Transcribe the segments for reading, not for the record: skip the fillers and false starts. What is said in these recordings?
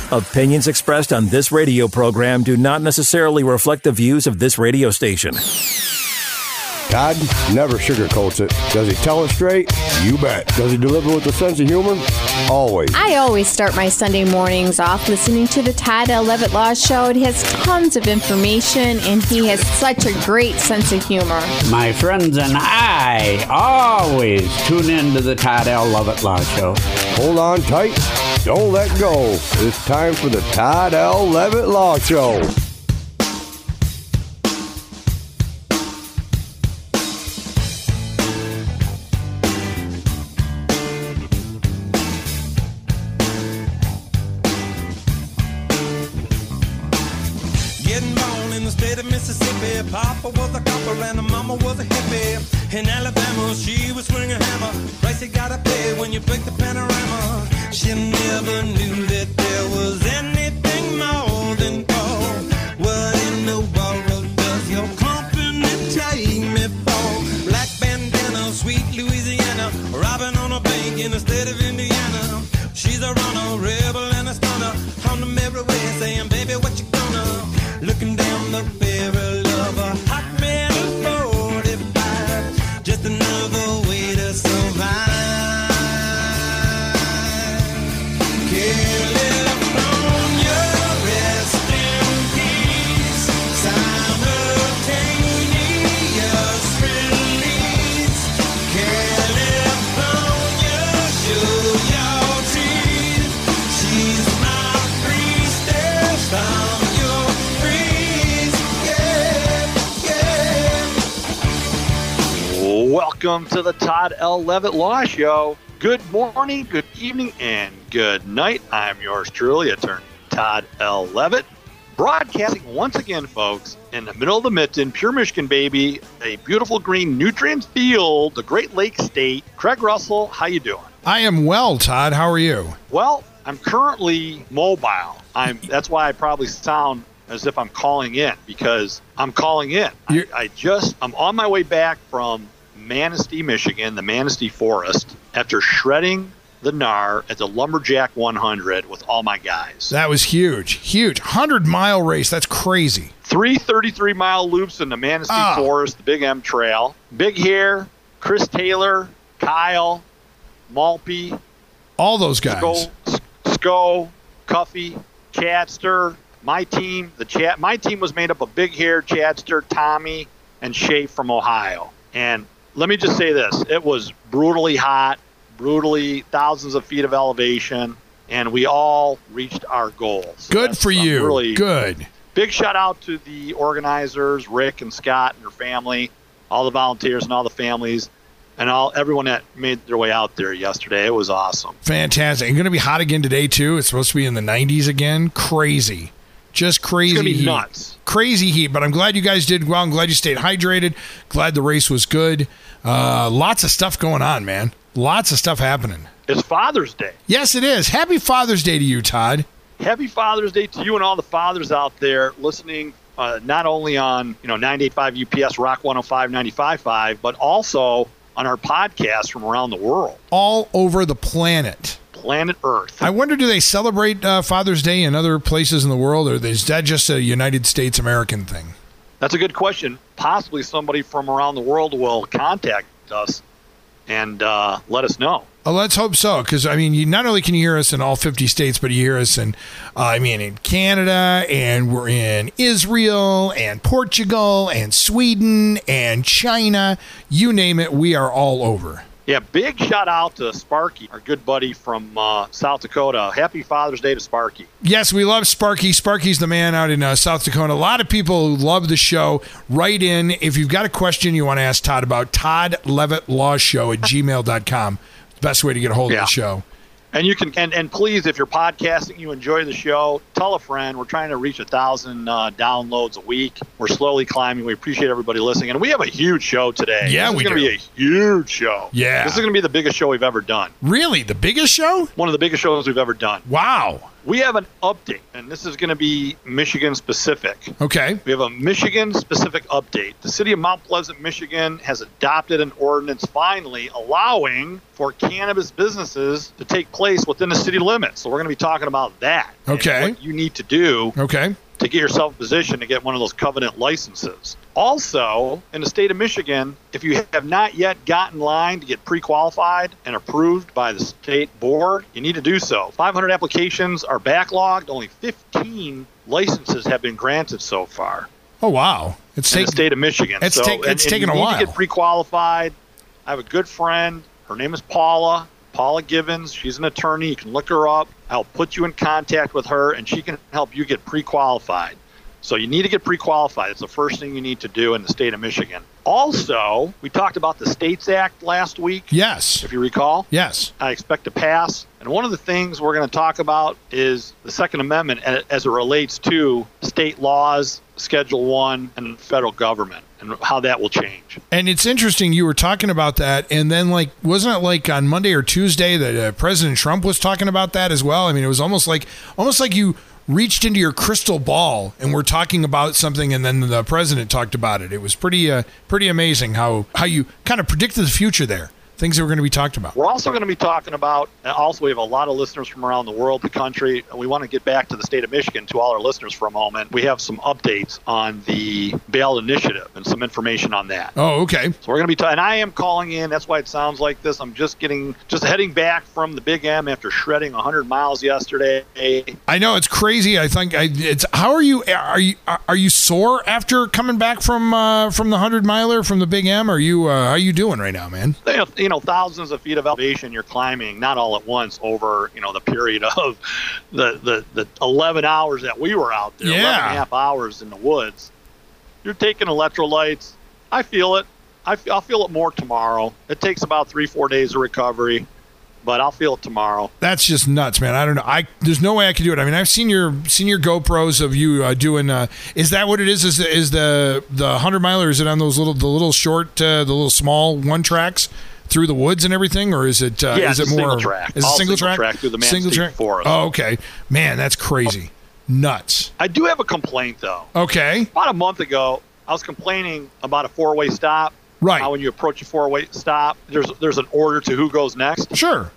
Opinions expressed on this radio program do not necessarily reflect the views of this radio station. Todd never sugarcoats it. Does he tell it straight? You bet. Does he deliver with a sense of humor? Always. I always start my Sunday mornings off listening to the Todd L. Levitt Law Show. It has tons of information, and he has such a great sense of humor. My friends and I always tune in to the Todd L. Levitt Law Show. Hold on tight. Don't let go. It's time for the Todd L. Levitt Law Show. Papa was a copper and mama was a hippie. In Alabama, she was swinging a hammer. Price you gotta pay when you break the panorama. She never knew that there was anything more than gold. What in the world does your company take me for? Black bandana, sweet Louisiana, robbing on a bank in the state of Indiana. She's a runner, rebel and a stunner. On the merry way saying, baby, what you gonna? Looking down the barrel of a hot metal 45, just another way to survive. California, rest in peace. Simultaneous release. California, show your teeth. She's my priestess. I'm your priest. Welcome to the Todd L. Levitt Law Show. Good morning, good evening, and good night. I'm yours truly, Attorney Todd L. Levitt, broadcasting once again, folks, in the middle of the mitten, pure Michigan, baby, a beautiful green nutrient field, the Great Lakes State. Craig Russell, how you doing? I am well, Todd. How are you? Well, I'm currently mobile. That's why I probably sound as if I'm calling in, because I'm calling in. I'm on my way back from Manistee, Michigan, the Manistee Forest, after shredding the gnar at the Lumberjack 100 with all my guys. That was huge. 100-mile race. That's crazy. 3 33-mile loops in the Manistee Forest, the Big M Trail. Big Hair, Chris Taylor, Kyle, Malpe. All those guys. Sco, Cuffy, Chadster. My team was made up of Big Hair, Chadster, Tommy, and Schaefer from Ohio. And let me just say this. It was brutally hot, thousands of feet of elevation, and we all reached our goals. Good for you. Really good. Big shout out to the organizers, Rick and Scott and their family, all the volunteers and all the families, and everyone that made their way out there yesterday. It was awesome. Fantastic. It's going to be hot again today, too. It's supposed to be in the 90s again. Crazy. Just crazy. It's going to be heat. nuts. Crazy heat, but I'm glad you guys did well. I'm glad you stayed hydrated. Glad the race was good. Lots of stuff going on, man. Lots of stuff happening. It's Father's Day. Yes, it is. Happy Father's Day to you, Todd. Happy Father's Day to you and all the fathers out there listening, not only on 98.5 UPS Rock 105 95.5, but also on our podcast from around the world. All over the planet. Planet Earth. I wonder, do they celebrate Father's Day in other places in the world, or is that just a United States American thing? That's a good question. Possibly somebody from around the world will contact us and let us know. Oh, let's hope so, because, not only can you hear us in all 50 states, but you hear us in Canada, and we're in Israel, and Portugal, and Sweden, and China. You name it, we are all over. Yeah, big shout out to Sparky, our good buddy from South Dakota. Happy Father's Day to Sparky. Yes, we love Sparky. Sparky's the man out in South Dakota. A lot of people love the show. Write in. If you've got a question you want to ask Todd about, toddlevittlawshow@gmail.com. Best way to get a hold of the show. And you can, and please, if you're podcasting, you enjoy the show, tell a friend. We're trying to reach 1,000 downloads a week. We're slowly climbing. We appreciate everybody listening. And we have a huge show today. Yeah, this is going to be a huge show. Yeah. This is going to be the biggest show we've ever done. Really? The biggest show? One of the biggest shows we've ever done. Wow. We have an update, and this is going to be Michigan-specific. Okay. We have a Michigan-specific update. The city of Mount Pleasant, Michigan has adopted an ordinance finally allowing for cannabis businesses to take place within the city limits. So we're going to be talking about that. Okay. And what you need to do to get yourself in position to get one of those covenant licenses. Also, in the state of Michigan, if you have not yet gotten in line to get pre-qualified and approved by the state board, you need to do so. 500 applications are backlogged. Only 15 licenses have been granted so far. Oh, wow. In the state of Michigan. It's taken a while. You need to get pre-qualified. I have a good friend. Her name is Paula Givens. She's an attorney. You can look her up. I'll put you in contact with her, and she can help you get pre-qualified. So you need to get pre-qualified. It's the first thing you need to do in the state of Michigan. Also, we talked about the States Act last week. Yes. If you recall. Yes. I expect to pass. And one of the things we're going to talk about is the Second Amendment as it relates to state laws, Schedule 1, and federal government, and how that will change. And it's interesting, you were talking about that, and then, wasn't it on Monday or Tuesday that President Trump was talking about that as well? I mean, it was almost like you reached into your crystal ball and we're talking about something, and then the president talked about it. It was pretty amazing how you kind of predicted the future there. Things that we're going to be talked about. We're also going to be talking about, we have a lot of listeners from around the world, the country, and we want to get back to the state of Michigan, to all our listeners for a moment. We have some updates on the ballot initiative and some information on that. Oh, okay. So we're going to be and I am calling in. That's why it sounds like this. I'm just heading back from the Big M after shredding 100 miles yesterday. I know, it's crazy. I think how are you? Are you sore after coming back from the 100-miler from the Big M? How are you doing right now, man? Thousands of feet of elevation you're climbing, not all at once, over the period of the 11 hours that we were out there, 11 and a half hours in the woods. You're taking electrolytes. I feel it. I'll feel it more tomorrow. It takes about 3-4 days of recovery, but I'll feel it tomorrow. That's just nuts, man. I don't know. There's no way I could do it. I mean, I've seen your GoPros of you doing. Is that what it is? Is the 100-miler? Is it on those little short, the little small one tracks through the woods and everything, or is it? Is it more single track? Is it single track through the Manistee Forest? Oh, okay, man, that's crazy, nuts. I do have a complaint though. Okay, about a month ago, I was complaining about a 4-way stop. Right. How when you approach a 4-way stop, there's an order to who goes next. Sure.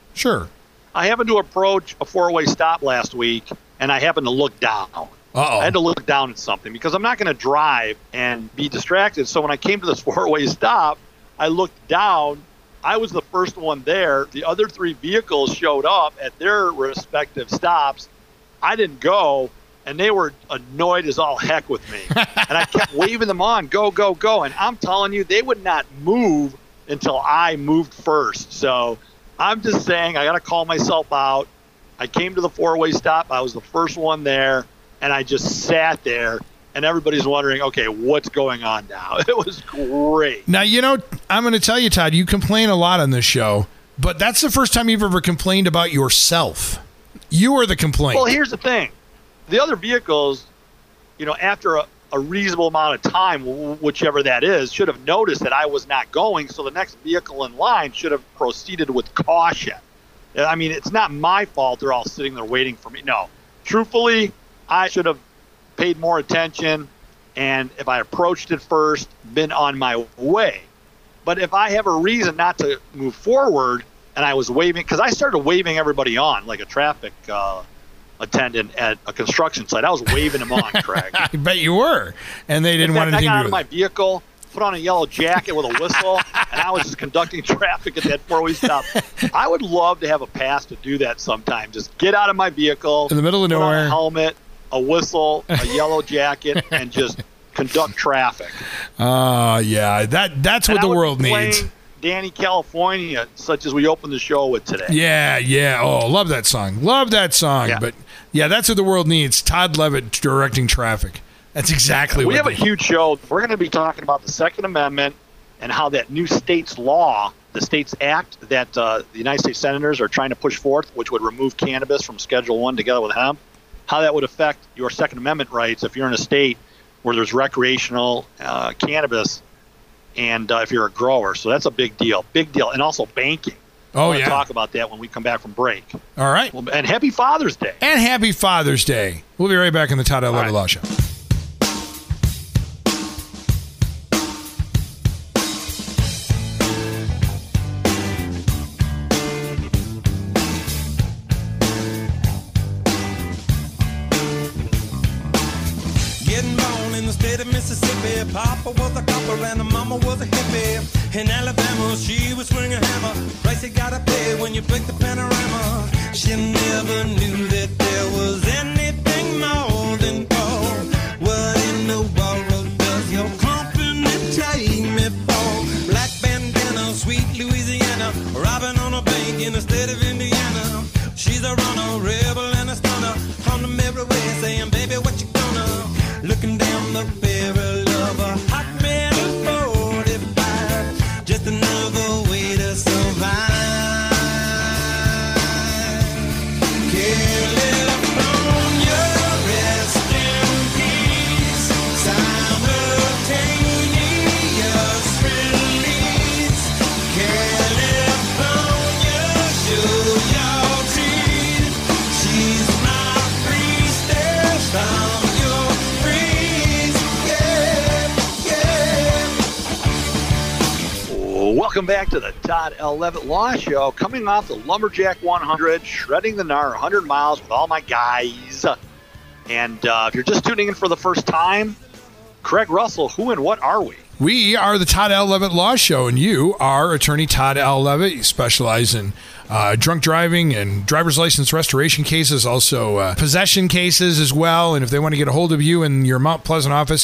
I happened to approach a 4-way stop last week, and I happened to look down. I had to look down at something because I'm not going to drive and be distracted. So when I came to this 4-way stop, I looked down. I was the first one there. The other 3 vehicles showed up at their respective stops. I didn't go, and they were annoyed as all heck with me. And I kept waving them on, go, go, go. And I'm telling you, they would not move until I moved first. So I'm just saying I got to call myself out. I came to the 4-way stop. I was the first one there, and I just sat there. And everybody's wondering, okay, what's going on now? It was great. Now, I'm going to tell you, Todd, you complain a lot on this show, but that's the first time you've ever complained about yourself. You are the complaint. Well, here's the thing. The other vehicles, after a reasonable amount of time, whichever that is, should have noticed that I was not going, so the next vehicle in line should have proceeded with caution. I mean, it's not my fault they're all sitting there waiting for me. No. Truthfully, I should have paid more attention, and if I approached it first, been on my way. But if I have a reason not to move forward, and I was waving, because I started waving everybody on like a traffic attendant at a construction site. I was waving them on, Craig. I bet you were, and they didn't want anything to do with it. I got out of my vehicle, put on a yellow jacket with a whistle, and I was just conducting traffic at that 4-way stop. I would love to have a pass to do that sometime. Just get out of my vehicle, in the middle of put nowhere, on a helmet, a whistle, a yellow jacket, and just conduct traffic. Yeah, that's what the world needs. Danny California, such as we opened the show with today. Yeah. Oh, love that song. Yeah. But yeah, that's what the world needs. Todd Levitt directing traffic. That's exactly what we have a huge show. We're going to be talking about the Second Amendment and how that new state's law, the States Act that the United States senators are trying to push forth, which would remove cannabis from Schedule 1 together with hemp, how that would affect your Second Amendment rights if you're in a state where there's recreational cannabis and if you're a grower. So that's a big deal. And also banking. Oh, I want yeah. to talk about that when we come back from break. All right. Well, and happy Father's Day. And happy Father's Day. We'll be right back on the Todd L. Levitt Law Show. Getting born in the state of Mississippi. Papa was a copper and the mama was a hippie. In Alabama, she was swinging a hammer. Price you gotta pay when you break the panorama. She never knew that there was anything more than gold. What in the world does your company take me for? Black bandana, sweet Louisiana, robbing on a bank in the state of Indiana. She's a runner, rebel and a stunner. On the mirror way saying, baby, what you gonna? Looking down the barrel of a hot metal 45. Just another way to survive. California, rest in peace. Simultaneous release. California, show your teeth. She's my priestess. I'm your priest. Yeah, yeah. Welcome back to the Todd L. Levitt Law Show. Coming off the Lumberjack 100, shredding the gnar 100 miles with all my guys. And if you're just tuning in for the first time, Craig Russell, who and what are we? We are the Todd L. Levitt Law Show, and you are attorney Todd L. Levitt. You specialize in drunk driving and driver's license restoration cases, also possession cases as well. And if they want to get a hold of you in your Mount Pleasant office,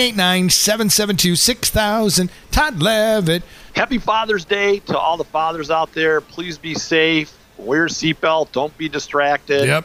989-772-6000, Todd Levitt. Happy Father's Day to all the fathers out there. Please be safe. Wear your seatbelt. Don't be distracted. Yep.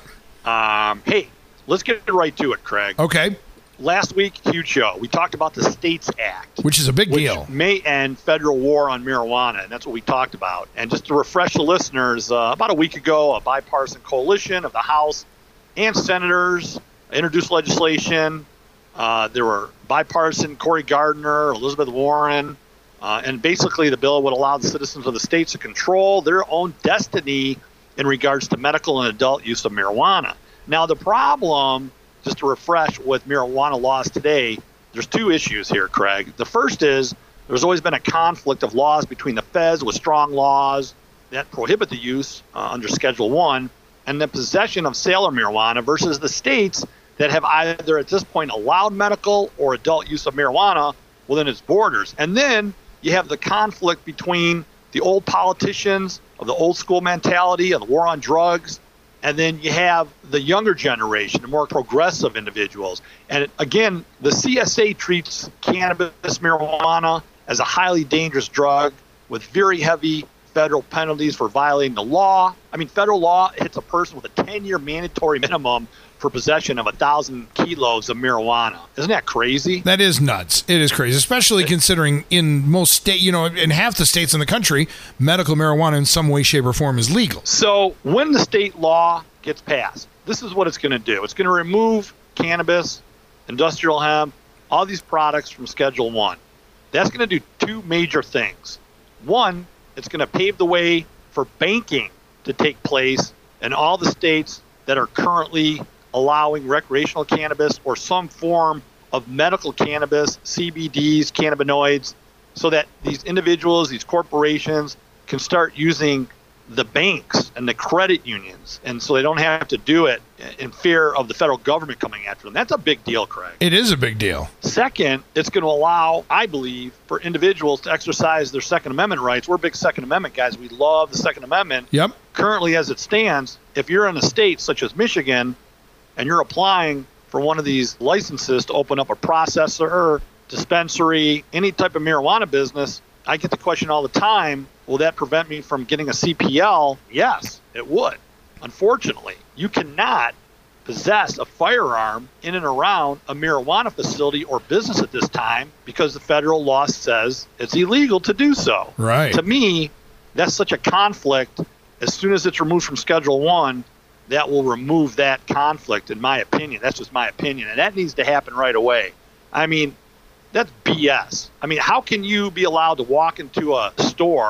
Hey, let's get right to it, Craig. Okay. Last week, huge show. We talked about the States Act. Which is a big which deal. May end federal war on marijuana, and that's what we talked about. And just to refresh the listeners, about a week ago, a bipartisan coalition of the House and senators introduced legislation. There were bipartisan Cory Gardner, Elizabeth Warren, and basically the bill would allow the citizens of the states to control their own destiny in regards to medical and adult use of marijuana. Now, the problem, just to refresh, with marijuana laws today, there's two issues here, Craig. The first is there's always been a conflict of laws between the feds with strong laws that prohibit the use under Schedule 1 and the possession of sale of marijuana versus the states that have either at this point allowed medical or adult use of marijuana within its borders. And then you have the conflict between the old politicians of the old school mentality of the war on drugs, and then you have the younger generation, the more progressive individuals. And again, the CSA treats cannabis, marijuana, as a highly dangerous drug with very heavy federal penalties for violating the law. I mean, federal law hits a person with a 10-year mandatory minimum for possession of 1,000 kilos of marijuana. Isn't that crazy? That is nuts. It is crazy, especially considering in most states, in half the states in the country, medical marijuana in some way, shape, or form is legal. So when the state law gets passed, this is what it's going to do. It's going to remove cannabis, industrial hemp, all these products from Schedule 1. That's going to do two major things. One, it's going to pave the way for banking to take place in all the states that are currently allowing recreational cannabis or some form of medical cannabis, CBDs, cannabinoids, so that these individuals, these corporations can start using the banks and the credit unions, and so they don't have to do it in fear of the federal government coming after them. That's a big deal, Craig. It is a big deal. Second, it's going to allow, I believe, for individuals to exercise their Second Amendment rights. We're big Second Amendment guys. We love the Second Amendment. Yep. Currently, as it stands, if you're in a state such as Michigan and you're applying for one of these licenses to open up a processor, dispensary, any type of marijuana business, I get the question all the time, will that prevent me from getting a CPL? Yes, it would. Unfortunately, you cannot possess a firearm in and around a marijuana facility or business at this time because the federal law says it's illegal to do so. Right. To me, that's such a conflict. As soon as it's removed from Schedule 1, that will remove that conflict, in my opinion. That's just my opinion. And that needs to happen right away. I mean, that's BS. I mean, how can you be allowed to walk into a store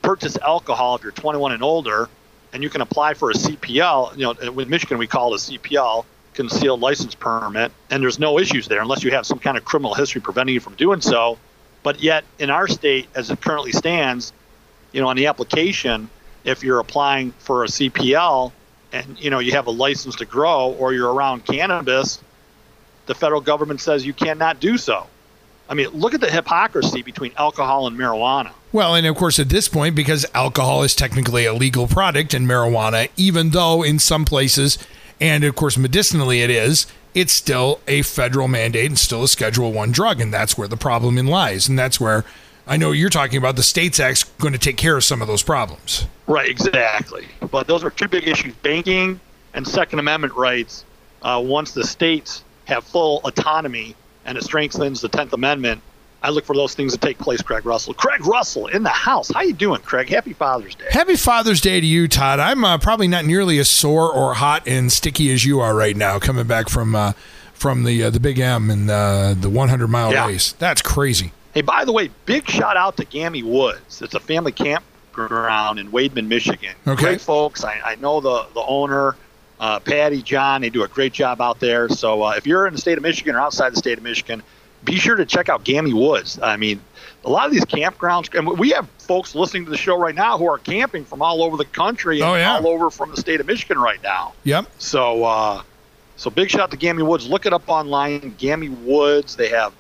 purchase alcohol if you're 21 and older, and you can apply for a CPL. You know, with Michigan we call it a CPL, concealed license permit, and there's no issues there unless you have some kind of criminal history preventing you from doing so. But yet in our state, as it currently stands, you know, on the application, if you're applying for a CPL and, you know, you have a license to grow or you're around cannabis, the federal government says you cannot do so. I mean, look at the hypocrisy between alcohol and marijuana. Well, and of course, at this point, because alcohol is technically a legal product and marijuana, even though in some places, and of course, medicinally it is, it's still a federal mandate and still a Schedule I drug. And that's where the problem lies. And that's where I know you're talking about the States Act's going to take care of some of those problems. Right, exactly. But those are two big issues, banking and Second Amendment rights. Once the states have full autonomy and it strengthens the 10th Amendment, I look for those things to take place, Craig Russell. Craig Russell in the house. How you doing, Craig? Happy Father's Day. Happy Father's Day to you, Todd. I'm probably not nearly as sore or hot and sticky as you are right now, coming back from the Big M and the 100-mile race. That's crazy. Hey, by the way, big shout out to Gammy Woods. It's a family campground in Wademan, Michigan. Okay. Great folks. I know the owner, Patty, John. They do a great job out there. So if you're in the state of Michigan or outside the state of Michigan, be sure to check out Gammy Woods. I mean, a lot of these campgrounds, and we have folks listening to the show right now who are camping from all over the country and all over from the state of Michigan right now. Yep. So big shout out to Gammy Woods. Look it up online, Gammy Woods. They have,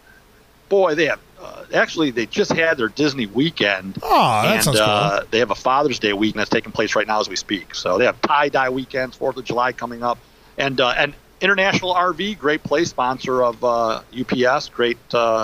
actually, they just had their Disney weekend. Oh, that sounds cool. They have a Father's Day weekend that's taking place right now as we speak. So they have tie-dye weekends, 4th of July coming up. And International RV, great place, sponsor of UPS, great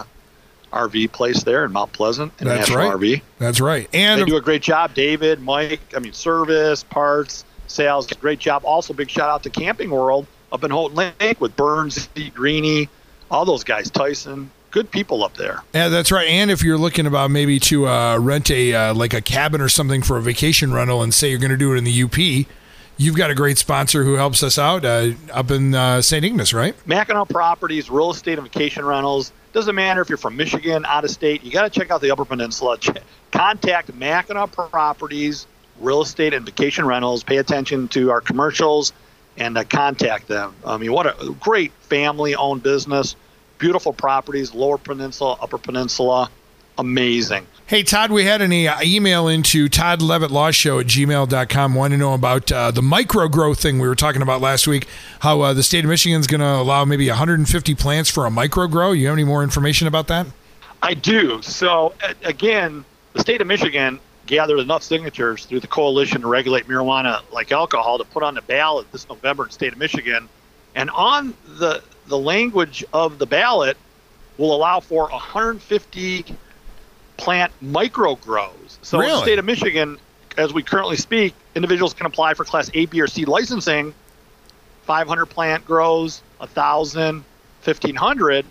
RV place there in Mount Pleasant. That's International right. RV. That's right. And they do a great job. David, Mike, service, parts, sales, great job. Also, big shout out to Camping World up in Houghton Lake with Burns, Greeny, all those guys, Tyson. Good people up there. Yeah, that's right. And if you're looking about maybe to rent a like a cabin or something for a vacation rental and say you're going to do it in the UP, you've got a great sponsor who helps us out up in St. Ignace, right? Mackinac Properties, real estate and vacation rentals. Doesn't matter if you're from Michigan, out of state. You got to check out the Upper Peninsula. Contact Mackinac Properties, real estate and vacation rentals. Pay attention to our commercials and contact them. I mean, what a great family-owned business. Beautiful properties, Lower Peninsula, Upper Peninsula. Amazing. Hey, Todd, we had an email into toddlevittlawshow@gmail.com. Want to know about the micro grow thing we were talking about last week, how the state of Michigan is going to allow maybe 150 plants for a micro grow. You have any more information about that? I do. So, again, the state of Michigan gathered enough signatures through the Coalition to Regulate Marijuana Like Alcohol to put on the ballot this November in the state of Michigan. And on the language of the ballot will allow for 150 plant micro grows. So in the state of Michigan, as we currently speak, individuals can apply for Class A, B, or C licensing, 500 plant grows, 1,000, 1,500.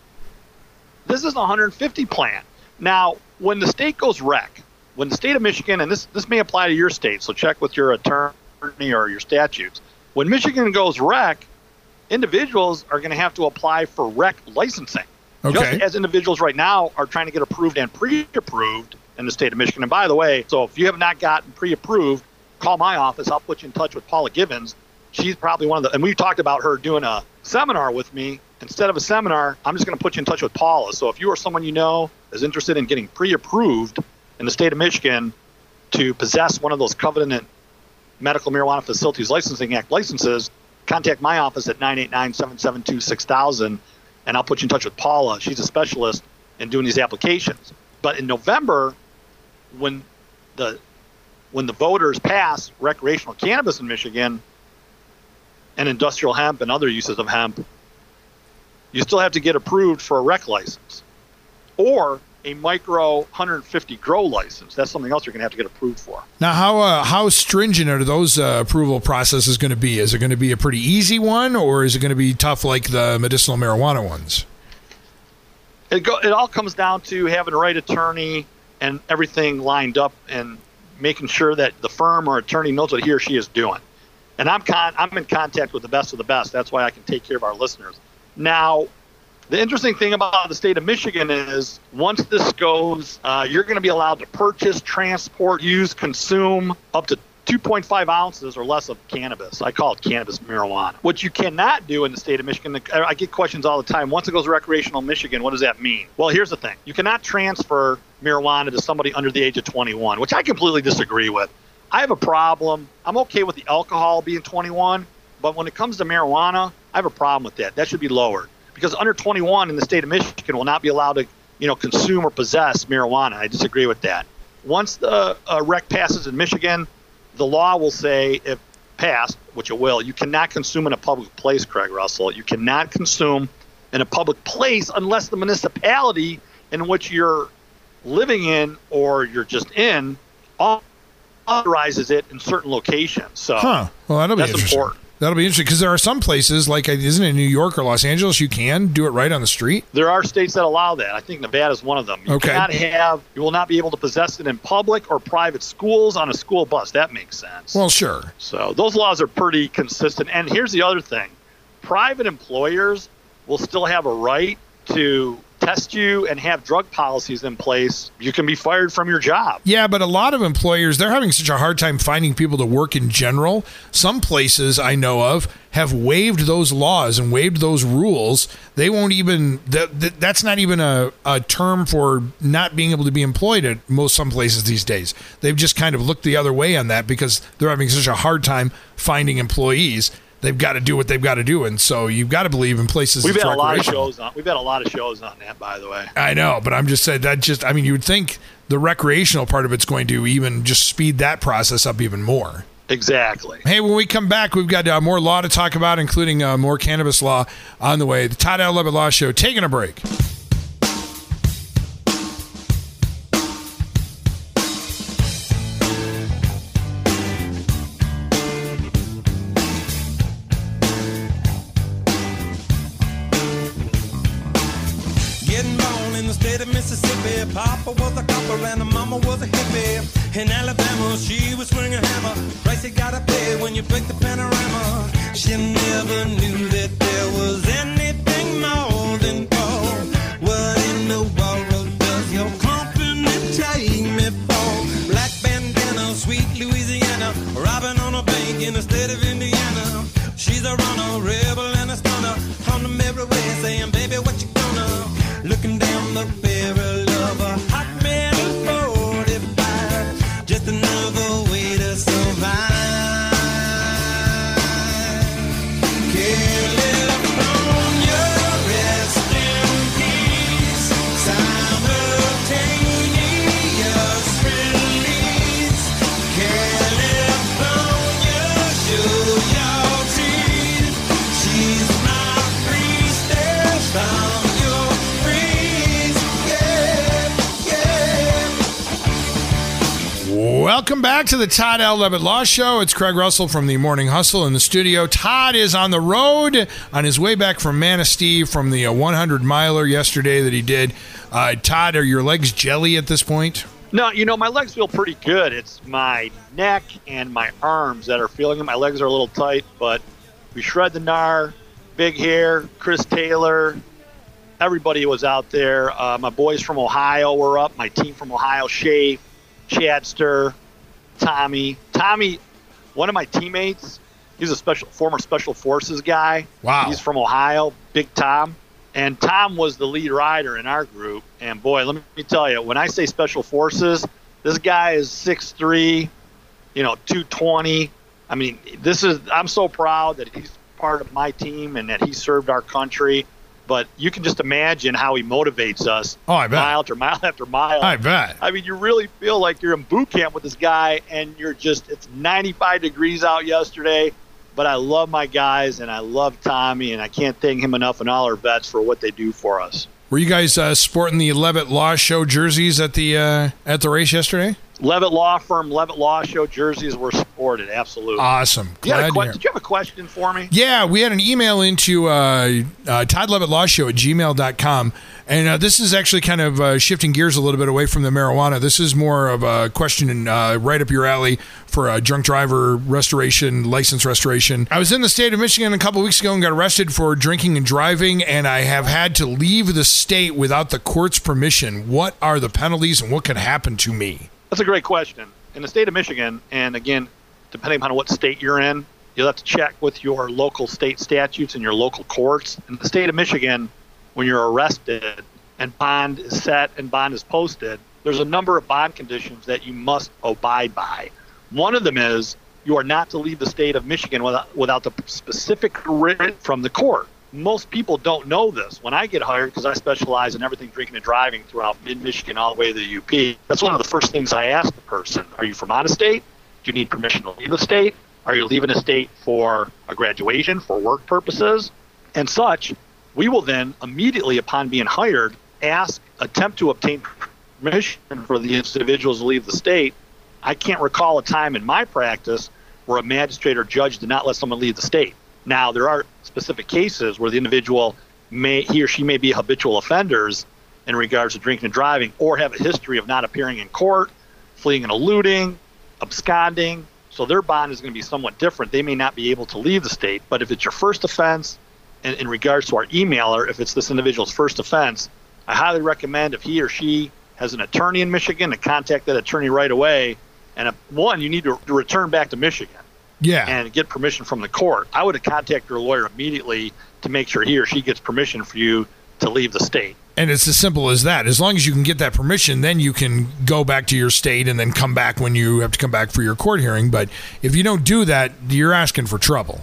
This is 150 plant. Now, when the state goes rec, when the state of Michigan, and this may apply to your state, so check with your attorney or your statutes. When Michigan goes rec, individuals are going to have to apply for rec licensing. Okay. Just as individuals right now are trying to get approved and pre-approved in the state of Michigan. And by the way, so if you have not gotten pre-approved, call my office. I'll put you in touch with Paula Gibbons. She's probably one of the, and we talked about her doing a seminar with me. Instead of a seminar, I'm just going to put you in touch with Paula. So if you or someone you know is interested in getting pre-approved in the state of Michigan to possess one of those covenant medical marijuana facilities licensing act licenses, contact my office at 989-772-6000, and I'll put you in touch with Paula. She's a specialist in doing these applications. But in November, when the voters pass recreational cannabis in Michigan and industrial hemp and other uses of hemp, you still have to get approved for a rec license or a micro 150 grow license. That's something else you're going to have to get approved for. Now, how stringent are those approval processes going to be? Is it going to be a pretty easy one, or is it going to be tough like the medicinal marijuana ones? It all comes down to having the right attorney and everything lined up and making sure that the firm or attorney knows what he or she is doing. And I'm in contact with the best of the best. That's why I can take care of our listeners. Now, The interesting thing about the state of Michigan is once this goes, you're going to be allowed to purchase, transport, use, consume up to 2.5 ounces or less of cannabis. I call it cannabis marijuana. What you cannot do in the state of Michigan, I get questions all the time. Once it goes recreational in Michigan, what does that mean? Well, here's the thing. You cannot transfer marijuana to somebody under the age of 21, which I completely disagree with. I have a problem. I'm okay with the alcohol being 21, but when it comes to marijuana, I have a problem with that. That should be lowered. Because under 21 in the state of Michigan will not be allowed to, consume or possess marijuana. I disagree with that. Once the rec passes in Michigan, the law will say, if passed, which it will, you cannot consume in a public place, Craig Russell. You cannot consume in a public place unless the municipality in which you're living in or you're just in authorizes it in certain locations. So well, that'll be that's interesting. important. That'll be interesting because there are some places, like isn't it New York or Los Angeles, you can do it right on the street? There are states that allow that. I think Nevada is one of them. You will not be able to possess it in public or private schools on a school bus. That makes sense. Well, sure. So those laws are pretty consistent. And here's the other thing. Private employers will still have a right to test you and have drug policies in place. You can be fired from your job. Yeah, but a lot of employers, they're having such a hard time finding people to work in general. Some places I know of have waived those laws and waived those rules. They won't even, that's not even a term for not being able to be employed at some places these days. They've just kind of looked the other way on that because they're having such a hard time finding employees. They've got to do what they've got to do, and so you've got to believe in places. We've had a lot of shows on. We've had a lot of shows on that, by the way. I know, but I'm just saying that. I mean, you would think the recreational part of it's going to even just speed that process up even more. Exactly. Hey, when we come back, we've got more law to talk about, including more cannabis law on the way. The Todd L. Levitt Law Show, taking a break. Mississippi, Papa was a copper and the mama was a hippie. In Alabama, she was swinging a hammer. Price you gotta pay when you break the panorama. She never knew that there was anything more than gold. What in the world does your company take me for? Black bandana, sweet Louisiana, robbing on a bank in the state of Indiana. She's a runner, rebel and a stunner. On the mirror way saying, baby, what you gonna? Looking down the barrel of a hot metal 45, just another way to survive. California, rest in peace. Simultaneous release. California, show your teeth. She's my priestess from your breeze. Welcome back to the Todd L. Levitt Law Show. It's Craig Russell from the Morning Hustle in the studio. Todd is on the road on his way back from Manistee from the 100-miler yesterday that he did. Todd, are your legs jelly at this point? No, my legs feel pretty good. It's my neck and my arms that are feeling it. My legs are a little tight, but we shred the gnar. Big Hair, Chris Taylor, everybody was out there. My boys from Ohio were up. My team from Ohio, Shay, Chadster, Tommy. Tommy, one of my teammates, he's a former Special Forces guy. Wow. He's from Ohio, Big Tom. And Tom was the lead rider in our group. And, boy, let me tell you, when I say Special Forces, this guy is 6'3", 220. I mean, I'm so proud that he's part of my team and that he served our country. But you can just imagine how he motivates us. Oh, I bet. Mile after mile after mile. I bet. I mean, you really feel like you're in boot camp with this guy, and it's 95 degrees out yesterday. But I love my guys, and I love Tommy, and I can't thank him enough and all our vets for what they do for us. Were you guys sporting the Levitt Law Show jerseys at the race yesterday? Levitt Law Firm, Levitt Law Show jerseys were supported. Absolutely. Awesome. Glad to hear. Did you have a question for me? Yeah, we had an email into Todd Levitt Law Show at gmail.com. And this is actually kind of shifting gears a little bit away from the marijuana. This is more of a question right up your alley for a drunk driver restoration, license restoration. I was in the state of Michigan a couple weeks ago and got arrested for drinking and driving, and I have had to leave the state without the court's permission. What are the penalties and what could happen to me? That's a great question. In the state of Michigan, and again, depending upon what state you're in, you'll have to check with your local state statutes and your local courts. In the state of Michigan, when you're arrested and bond is set and bond is posted, there's a number of bond conditions that you must abide by. One of them is you are not to leave the state of Michigan without the specific writ from the court. Most people don't know this. When I get hired, because I specialize in everything drinking and driving throughout mid-Michigan all the way to the UP, that's one of the first things I ask the person. Are you from out of state? Do you need permission to leave the state? Are you leaving the state for a graduation, for work purposes, and such? We will then immediately upon being hired attempt to obtain permission for the individuals to leave the state. I can't recall a time in my practice where a magistrate or judge did not let someone leave the state. Now, there are specific cases where the individual he or she may be habitual offenders in regards to drinking and driving, or have a history of not appearing in court, fleeing and eluding, absconding. So their bond is going to be somewhat different. They may not be able to leave the state, but if it's your first offense, and in regards to our emailer, if it's this individual's first offense, I highly recommend if he or she has an attorney in Michigan to contact that attorney right away. And you need to return back to Michigan. Yeah. And get permission from the court. I would have contacted your lawyer immediately to make sure he or she gets permission for you to leave the state. And it's as simple as that. As long as you can get that permission, then you can go back to your state and then come back when you have to come back for your court hearing. But if you don't do that, you're asking for trouble.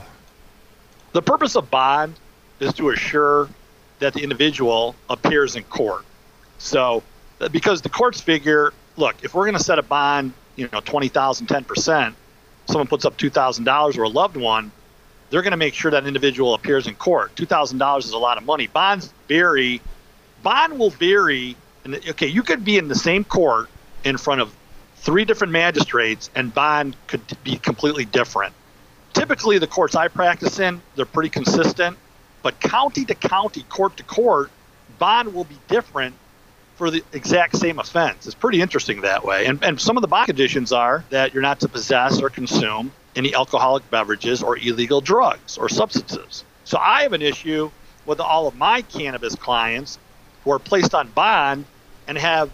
The purpose of bond is to assure that the individual appears in court. So, because the courts figure, look, if we're going to set a bond, $20,000, 10%, someone puts up $2,000 or a loved one, they're going to make sure that individual appears in court. $2,000 is a lot of money. Bonds vary. Bond will vary. Okay, you could be in the same court in front of 3 different magistrates, and bond could be completely different. Typically, the courts I practice in, they're pretty consistent. But county to county, court to court, bond will be different for the exact same offense. It's pretty interesting that way. And some of the bond conditions are that you're not to possess or consume any alcoholic beverages or illegal drugs or substances. So I have an issue with all of my cannabis clients who are placed on bond and have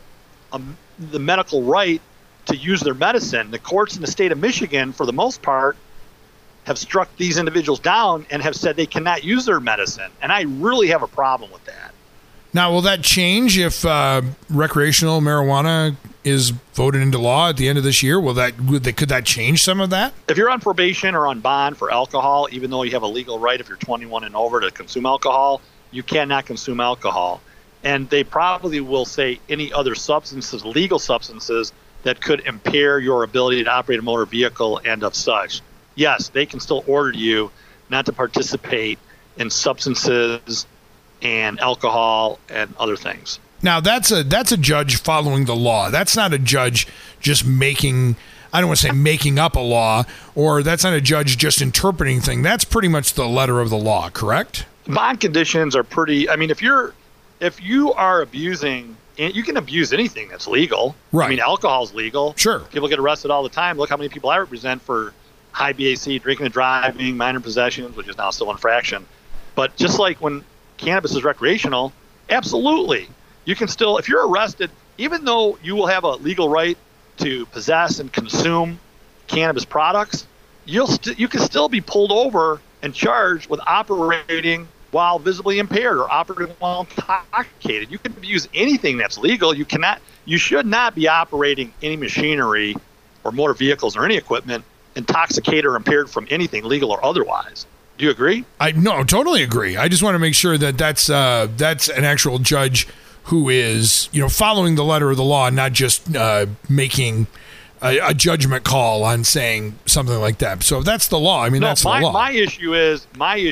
the medical right to use their medicine. The courts in the state of Michigan, for the most part, have struck these individuals down and have said they cannot use their medicine. And I really have a problem with that. Now, will that change if recreational marijuana is voted into law at the end of this year? Could that change some of that? If you're on probation or on bond for alcohol, even though you have a legal right if you're 21 and over to consume alcohol, you cannot consume alcohol. And they probably will say any other substances, legal substances, that could impair your ability to operate a motor vehicle and of such. Yes, they can still order you not to participate in substances and alcohol and other things. Now, that's a judge following the law. That's not a judge just making, I don't want to say making up a law, or that's not a judge just interpreting things. That's pretty much the letter of the law, correct? Bond conditions are pretty, I mean, if you are abusing, you can abuse anything that's legal. Right. I mean, alcohol is legal. Sure. People get arrested all the time. Look how many people I represent for high BAC, drinking and driving, minor possessions, which is now still infraction. But just like when cannabis is recreational, absolutely. You can still, if you're arrested, even though you will have a legal right to possess and consume cannabis products, you can still be pulled over and charged with operating while visibly impaired or operating while intoxicated. You can abuse anything that's legal. You should not be operating any machinery or motor vehicles or any equipment intoxicated or impaired from anything legal or otherwise. Do you agree? No, totally agree. I just want to make sure that that's an actual judge who is, following the letter of the law, not just making a judgment call on saying something like that. So if that's the law, that's the law. My issue is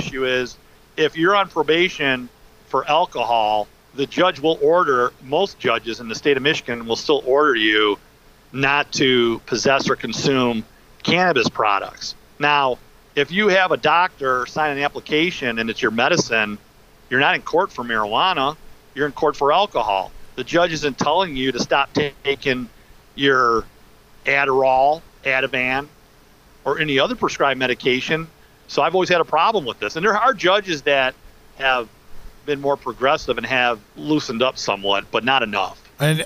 if you're on probation for alcohol, the judge will order, most judges in the state of Michigan will still order you not to possess or consume cannabis products. Now, if you have a doctor sign an application and it's your medicine, you're not in court for marijuana, you're in court for alcohol. The judge isn't telling you to stop taking your Adderall, Ativan, or any other prescribed medication. So I've always had a problem with this. And there are judges that have been more progressive and have loosened up somewhat, but not enough. And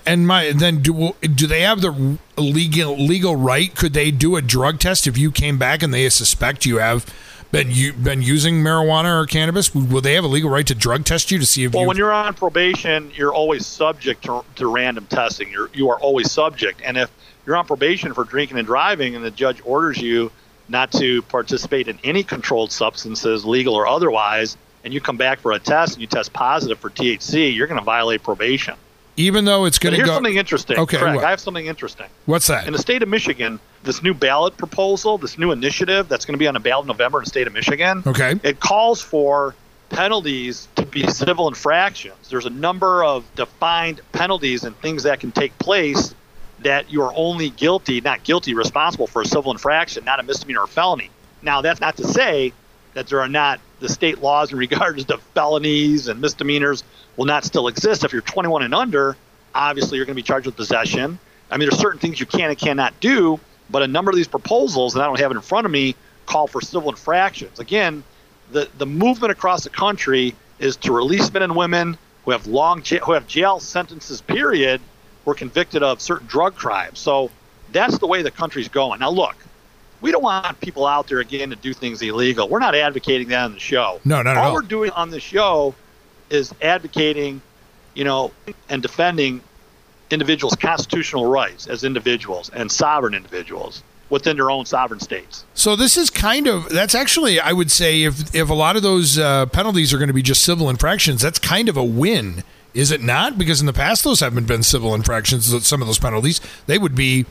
do they have the legal right? Could they do a drug test if you came back and they suspect you have been using marijuana or cannabis? Will they have a legal right to drug test you to see if Well, when you're on probation, you're always subject to random testing. You are always subject. And if you're on probation for drinking and driving and the judge orders you not to participate in any controlled substances, legal or otherwise, and you come back for a test and you test positive for THC, you're going to violate probation. Even though it's going to go... Here's something interesting. Okay, Craig, what? I have something interesting. What's that? In the state of Michigan, this new ballot proposal, this new initiative that's going to be on a ballot in November in the state of Michigan, Okay. it calls for penalties to be civil infractions. There's a number of defined penalties and things that can take place that you are only responsible for a civil infraction, not a misdemeanor or felony. Now, that's not to say that there are not the state laws in regards to felonies and misdemeanors will not still exist. If you're 21 and under, obviously you're going to be charged with possession. I mean, there's certain things you can and cannot do, but a number of these proposals, and I don't have it in front of me, call for civil infractions. Again, the movement across the country is to release men and women who have jail sentences, period, who are convicted of certain drug crimes. So that's the way the country's going. Now, look, we don't want people out there, again, to do things illegal. We're not advocating that on the show. No, not at all. All we're doing on the show is advocating, and defending individuals' constitutional rights as individuals and sovereign individuals within their own sovereign states. So this is that's actually, I would say, if a lot of those penalties are going to be just civil infractions, that's kind of a win, is it not? Because in the past, those haven't been civil infractions. Some of those penalties, they would be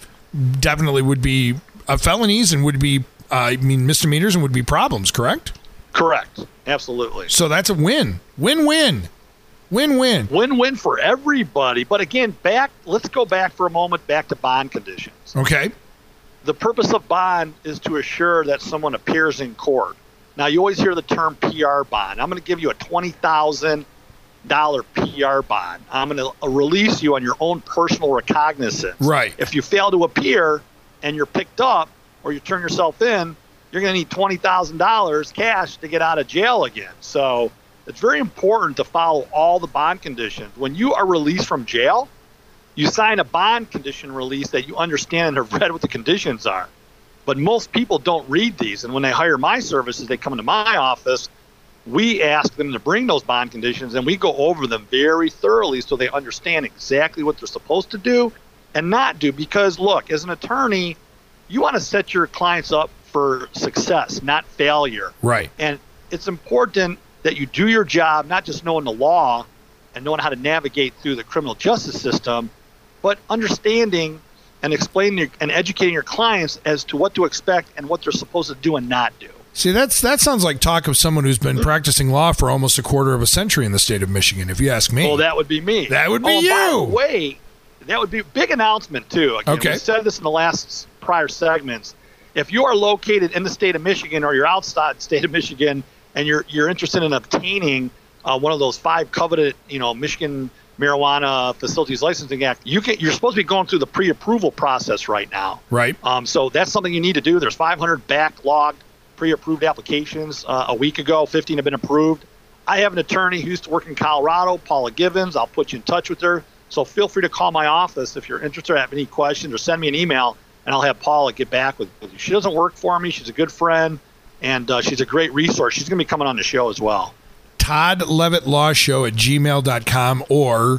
felonies and would be, misdemeanors and would be problems, correct? Correct. Absolutely. So that's a win. Win-win. Win-win. Win-win for everybody. But again, let's go back for a moment, back to bond conditions. Okay. The purpose of bond is to assure that someone appears in court. Now, you always hear the term PR bond. I'm going to give you a $20,000 PR bond. I'm going to release you on your own personal recognizance. Right. If you fail to appear and you're picked up or you turn yourself in, you're going to need $20,000 cash to get out of jail again. So it's very important to follow all the bond conditions. When you are released from jail, you sign a bond condition release that you understand and have read what the conditions are. But most people don't read these. And when they hire my services, they come into my office, we ask them to bring those bond conditions, and we go over them very thoroughly so they understand exactly what they're supposed to do and not do. Because, look, as an attorney, you want to set your clients up for success, not failure. Right. And it's important that you do your job, not just knowing the law and knowing how to navigate through the criminal justice system, but understanding and explaining and educating your clients as to what to expect and what they're supposed to do and not do. See, that sounds like talk of someone who's been practicing law for almost a quarter of a century in the state of Michigan, if you ask me. Oh, that would be me. That would be you. By the way, that would be a big announcement, too. Again, Okay. We said this in the last prior segments. If you are located in the state of Michigan or you're outside the state of Michigan and you're interested in obtaining one of those 5 coveted, Michigan Marijuana Facilities Licensing Act, you're supposed to be going through the pre-approval process right now. Right. So that's something you need to do. There's 500 backlogged pre-approved applications. A week ago, 15 have been approved. I have an attorney who used to work in Colorado, Paula Givens. I'll put you in touch with her. So feel free to call my office if you're interested or have any questions, or send me an email, and I'll have Paula get back with you. She doesn't work for me. She's a good friend, and she's a great resource. She's going to be coming on the show as well. Todd Levitt Law Show at gmail.com or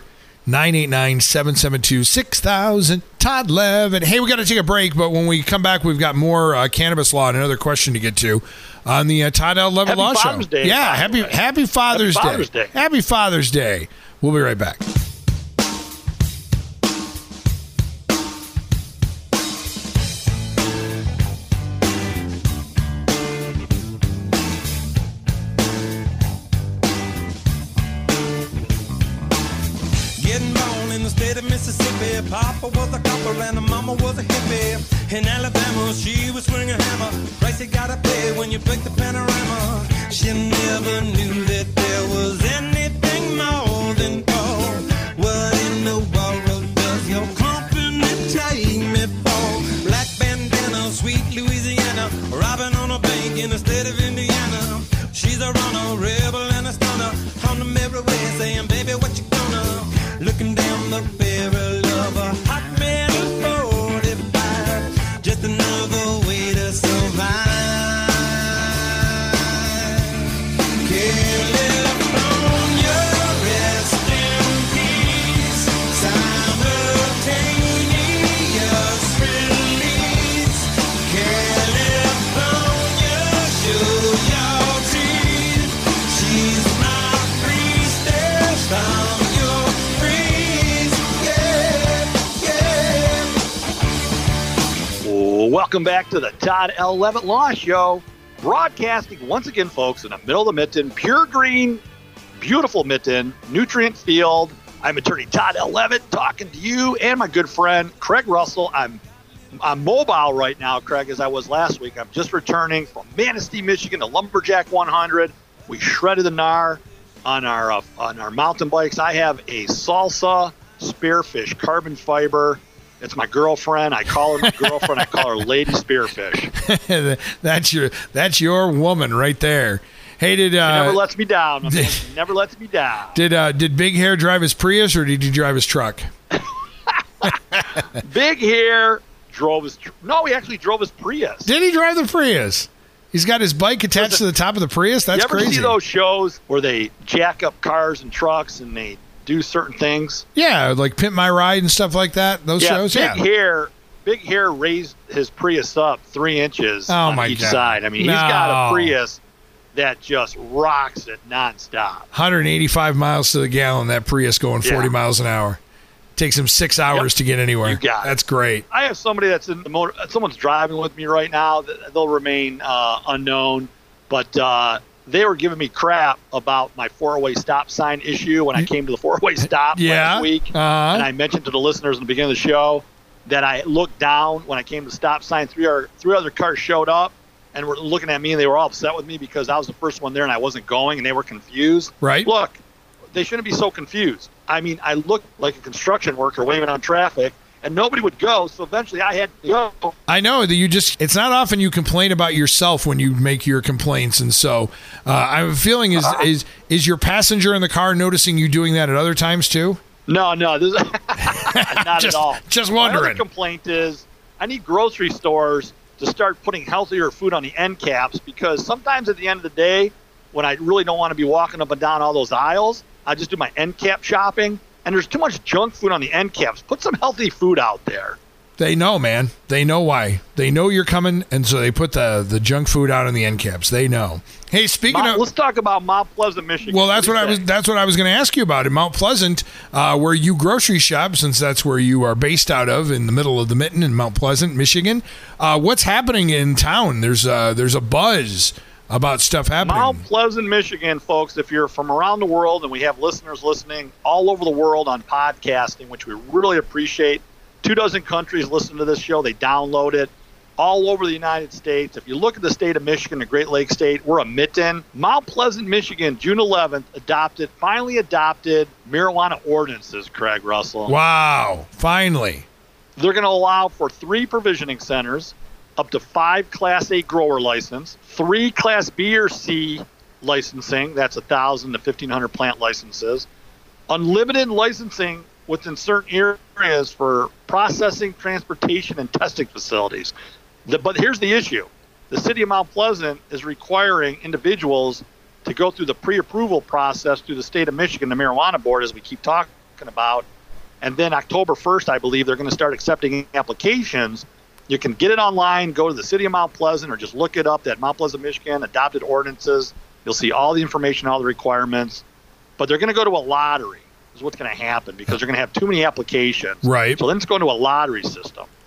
989-772-6000. Todd Levitt. Hey, we got to take a break, but when we come back, we've got more cannabis law and another question to get to on the Todd L. Levitt Law Show. Day, yeah, happy Father's Day. Happy Father's Day. We'll be right back. state of Mississippi. Papa was a copper and the mama was a hippie. In Alabama, she was swinging a hammer. Price you gotta pay when you break the panorama. She never knew that there was anything more than gold. What in the world does your company take me for? Black bandana, sweet Louisiana, robbing on a bank in the state of Indiana. She's a runner, rebel and a stunner. On the merry way saying, baby, what you gonna? Looking down the barrel of a hot metal 45. Just another way to survive. California, rest in peace. Simultaneous release. California, show your teeth. She's my priestess. I'm your priest. Yeah, yeah. Welcome back to the Todd L. Levitt Law Show. Broadcasting once again, folks, in the middle of the mitten, pure green, beautiful mitten, nutrient field. I'm attorney Todd L. Levitt talking to you and my good friend Craig Russell. I'm mobile right now, Craig, as I was last week. I'm just returning from Manistee, Michigan, to Lumberjack 100. We shredded the gnar on our mountain bikes. I have a Salsa Spearfish carbon fiber. It's my girlfriend. I call her my girlfriend. I call her Lady Spearfish. That's your woman right there. Hey, She never lets me down. She never lets me down. Did Big Hair drive his Prius or did he drive his truck? Big Hair drove his. No, he actually drove his Prius. Did he drive the Prius? He's got his bike attached to the top of the Prius. That's you ever crazy. see those shows where they jack up cars and trucks and they do certain things? Yeah, like Pimp My Ride and stuff like that. Those shows. Big Hair raised his Prius up 3 inches on each God. side. I mean, he's got a Prius that just rocks it nonstop. 185 miles to the gallon, that Prius going 40 miles an hour. Takes him 6 hours to get anywhere. You got it. That's great. I have somebody that's in the motor. Someone's driving with me right now. They'll remain unknown, but they were giving me crap about my 4-way stop sign issue when I came to the 4-way stop last week. And I mentioned to the listeners in the beginning of the show that I looked down when I came to the stop sign. Three other cars showed up and were looking at me, and they were all upset with me because I was the first one there and I wasn't going, and they were confused. Right. Look, they shouldn't be so confused. I mean, I looked like a construction worker waving on traffic, and nobody would go, so eventually I had to go. I know that it's not often you complain about yourself when you make your complaints, and so I have a feeling is your passenger in the car noticing you doing that at other times too? No, this not at all. Just wondering. My other complaint is I need grocery stores to start putting healthier food on the end caps, because sometimes at the end of the day, when I really don't want to be walking up and down all those aisles, I just do my end cap shopping, and there's too much junk food on the end caps. Put some healthy food out there. They know, man. They know why. They know you're coming, and so they put the junk food out on the end caps. They know. Hey, speaking of, let's talk about Mount Pleasant, Michigan. Well, that's what I was going to ask you about. In Mount Pleasant, where you grocery shop, since that's where you are based out of, in the middle of the mitten in Mount Pleasant, Michigan. What's happening in town? There's a buzz about stuff happening. Mount Pleasant, Michigan, folks. If you're from around the world, and we have listeners listening all over the world on podcasting, which we really appreciate. 24 countries listen to this show. They download it all over the United States. If you look at the state of Michigan, the Great Lakes state, we're a mitten. Mount Pleasant, Michigan, June 11th, finally adopted marijuana ordinances, Craig Russell. Wow, finally. They're going to allow for 3 provisioning centers, up to 5 Class A grower license, 3 Class B or C licensing, that's 1,000 to 1,500 plant licenses, unlimited licensing within certain areas for processing, transportation, and testing facilities. But here's the issue. The city of Mount Pleasant is requiring individuals to go through the pre-approval process through the state of Michigan, the marijuana board, as we keep talking about. And then October 1st, I believe, they're going to start accepting applications. You can get it online, go to the city of Mount Pleasant, or just look it up, that Mount Pleasant, Michigan, adopted ordinances. You'll see all the information, all the requirements. But they're going to go to a lottery is what's going to happen, because they're going to have too many applications. Right. So then it's going to a lottery system.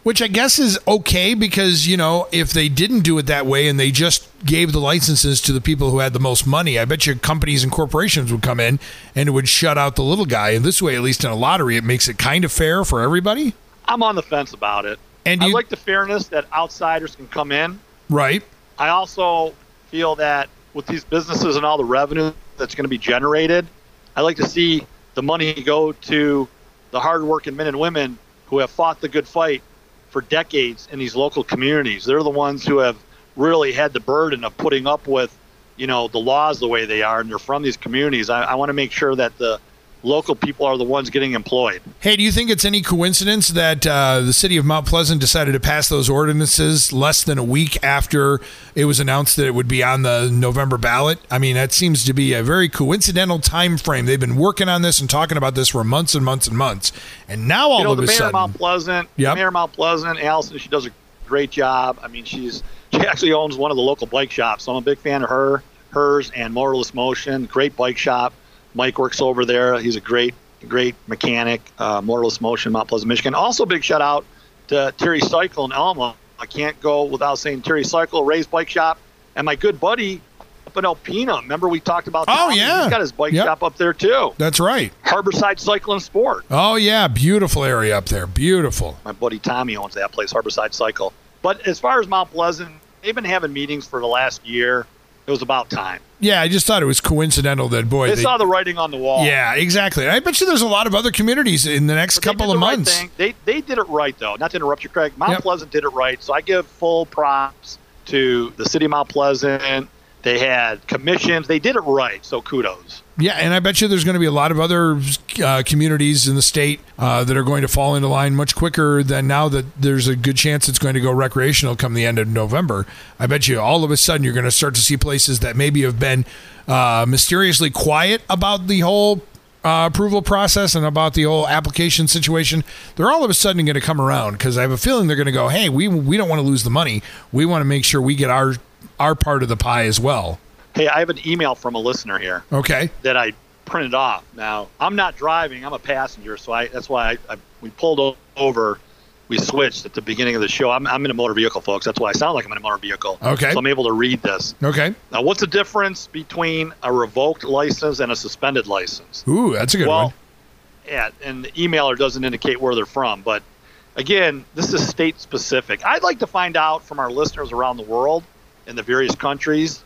Which I guess is okay because, if they didn't do it that way and they just gave the licenses to the people who had the most money, I bet you companies and corporations would come in and it would shut out the little guy. And this way, at least in a lottery, it makes it kind of fair for everybody. I'm on the fence about it. And I like the fairness that outsiders can come in. Right. I also feel that with these businesses and all the revenue that's going to be generated, I like to see the money go to the hardworking men and women who have fought the good fight for decades in these local communities. They're the ones who have really had the burden of putting up with, the laws the way they are, and they're from these communities. I want to make sure that the local people are the ones getting employed. Hey, do you think it's any coincidence that the city of Mount Pleasant decided to pass those ordinances less than a week after it was announced that it would be on the November ballot? I mean, that seems to be a very coincidental time frame. They've been working on this and talking about this for months and months and months. And now all of a sudden... Mayor of Mount Pleasant, Allison, she does a great job. I mean, she actually owns one of the local bike shops, so I'm a big fan of hers, and Motorless Motion, great bike shop. Mike works over there. He's a great mechanic, Motorless Motion, Mount Pleasant, Michigan. Also, big shout out to Terry Cycle in Elma. I can't go without saying Terry Cycle, Ray's Bike Shop, and my good buddy up in Alpena. Remember we talked about Tommy? Oh, yeah. He's got his bike shop up there, too. That's right. Harborside Cycle and Sport. Oh, yeah. Beautiful area up there. Beautiful. My buddy Tommy owns that place, Harborside Cycle. But as far as Mount Pleasant, they've been having meetings for the last year. It was about time. Yeah, I just thought it was coincidental that, boy... They saw the writing on the wall. Yeah, exactly. I bet you there's a lot of other communities in the next couple of months. They did it right, though. Not to interrupt you, Craig. Mount Pleasant did it right, so I give full props to the city of Mount Pleasant. They had commissions. They did it right, so kudos. Yeah, and I bet you there's going to be a lot of other communities in the state that are going to fall into line much quicker than now that there's a good chance it's going to go recreational come the end of November. I bet you all of a sudden you're going to start to see places that maybe have been mysteriously quiet about the whole approval process and about the whole application situation. They're all of a sudden going to come around because I have a feeling they're going to go, hey, we don't want to lose the money. We want to make sure we get our part of the pie as well. Hey, I have an email from a listener here. Okay. That I printed off. Now, I'm not driving. I'm a passenger, so that's why we pulled over. We switched at the beginning of the show. I'm in a motor vehicle, folks. That's why I sound like I'm in a motor vehicle. Okay. So I'm able to read this. Okay. Now, what's the difference between a revoked license and a suspended license? Ooh, that's a good one. Yeah, and the emailer doesn't indicate where they're from. But, again, this is state-specific. I'd like to find out from our listeners around the world in the various countries,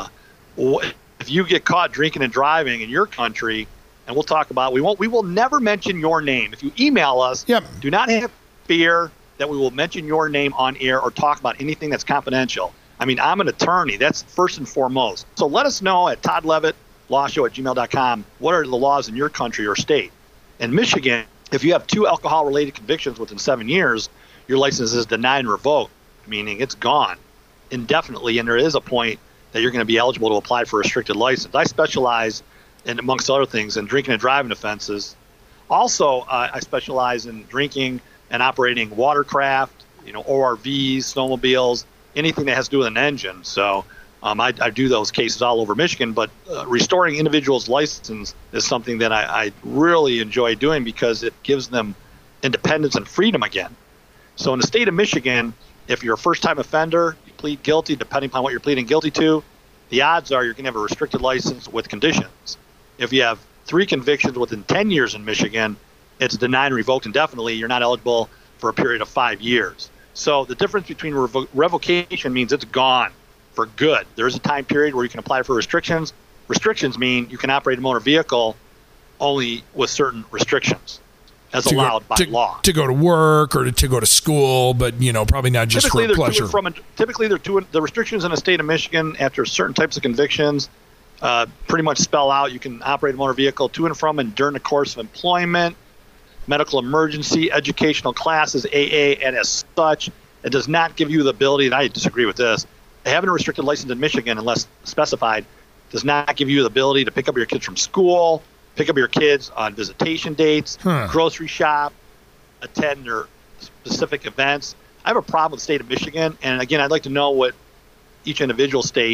if you get caught drinking and driving in your country, and we'll talk about, we will never mention your name. If you email us, do not have fear that we will mention your name on air or talk about anything that's confidential. I mean, I'm an attorney. That's first and foremost. So let us know at toddlevitt.lawshow@gmail.com what are the laws in your country or state. In Michigan, if you have 2 alcohol-related convictions within 7 years, your license is denied and revoked, meaning it's gone indefinitely, and there is a point that you're going to be eligible to apply for a restricted license. I specialize in, amongst other things, in drinking and driving offenses. Also, I specialize in drinking and operating watercraft, ORVs, snowmobiles, anything that has to do with an engine. So I do those cases all over Michigan, but restoring individuals' license is something that I really enjoy doing because it gives them independence and freedom again. So in the state of Michigan, if you're a first-time offender, you plead guilty, depending upon what you're pleading guilty to, the odds are you're going to have a restricted license with conditions. If you have 3 convictions within 10 years in Michigan, it's denied and revoked indefinitely. You're not eligible for a period of 5 years. So the difference between revocation means it's gone for good. There is a time period where you can apply for restrictions. Restrictions mean you can operate a motor vehicle only with certain restrictions, as allowed by law. To go to work or to go to school, but, probably not just for pleasure. Typically, the restrictions in the state of Michigan after certain types of convictions pretty much spell out you can operate a motor vehicle to and from and during the course of employment, medical emergency, educational classes, AA, and as such, it does not give you the ability, and I disagree with this, having a restricted license in Michigan, unless specified, does not give you the ability to pick up your kids from school, pick up your kids on visitation dates, grocery shop, attend their specific events. I have a problem with the state of Michigan, and again, I'd like to know what each individual state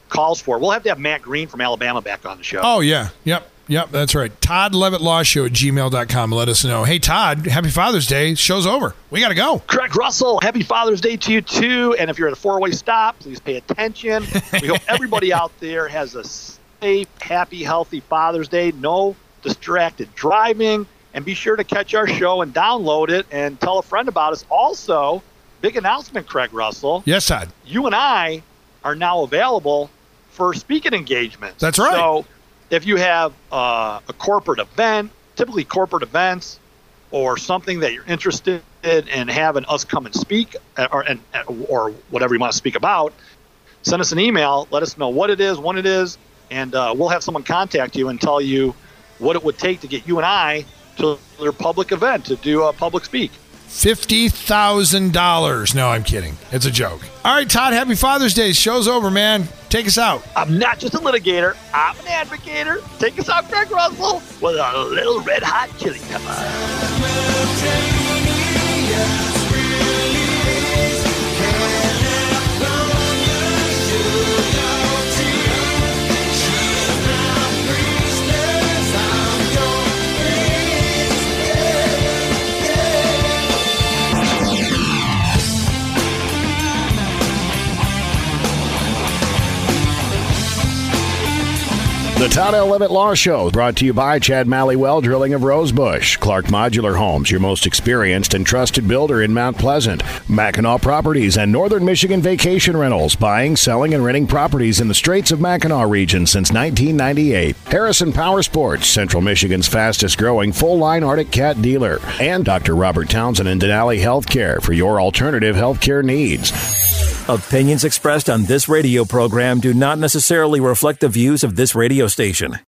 calls for. We'll have to have Matt Green from Alabama back on the show. Oh, yeah. Yep, that's right. Todd Levitt Law Show at gmail.com. Let us know. Hey, Todd, happy Father's Day. Show's over. We got to go. Craig Russell, happy Father's Day to you, too. And if you're at a four-way stop, please pay attention. We hope everybody out there has a safe, happy, healthy Father's Day. No distracted driving. And be sure to catch our show and download it and tell a friend about us. Also, big announcement, Craig Russell. Yes, Todd. You and I are now available for speaking engagements. That's right. So if you have a corporate event, typically corporate events, or something that you're interested in having us come and speak, or whatever you want to speak about, send us an email. Let us know what it is, when it is, and we'll have someone contact you and tell you what it would take to get you and I to their public event to do a public speak. $50,000. No, I'm kidding. It's a joke. All right, Todd, happy Father's Day. Show's over, man. Take us out. I'm not just a litigator. I'm an advocator. Take us out, Craig Russell, with a little red hot chili pepper. The Todd L. Levitt Law Show, brought to you by Chad Mallywell Drilling of Rosebush, Clark Modular Homes, your most experienced and trusted builder in Mount Pleasant, Mackinac Properties, and Northern Michigan Vacation Rentals, buying, selling, and renting properties in the Straits of Mackinac region since 1998. Harrison Power Sports, Central Michigan's fastest-growing full-line Arctic Cat dealer, and Dr. Robert Townsend and Denali Healthcare for your alternative healthcare needs. Opinions expressed on this radio program do not necessarily reflect the views of this radio station.